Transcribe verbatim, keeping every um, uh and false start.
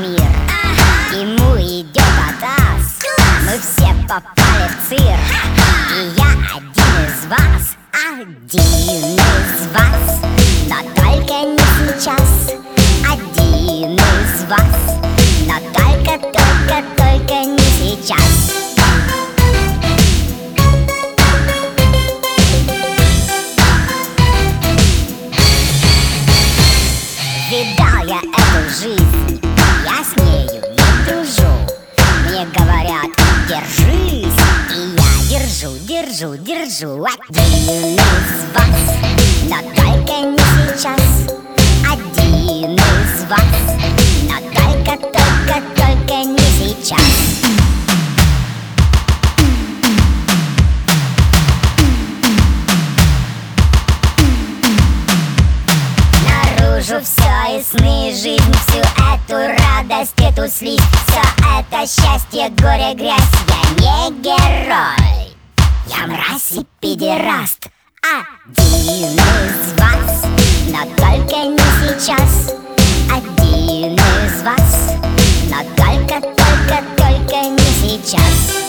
мир. Ему идет атас, мы все попали в цирк. И я один из вас, один из вас, но только не сейчас. Один из вас, но только, только, только не сейчас. Видал я эту жизнь, я с нею не дружу. Мне говорят, держись, и я держу, держу, держу. Один из вас, но только не сейчас. Один из вас, но только, только, только не сейчас. Наружу все и сны, жизнь, всю эту радость, эту слизь, все это счастье, горе, грязь. Я не герой, я мразь и педераст. Один из вас, но только не сейчас. Один из вас, но только, только, только не сейчас.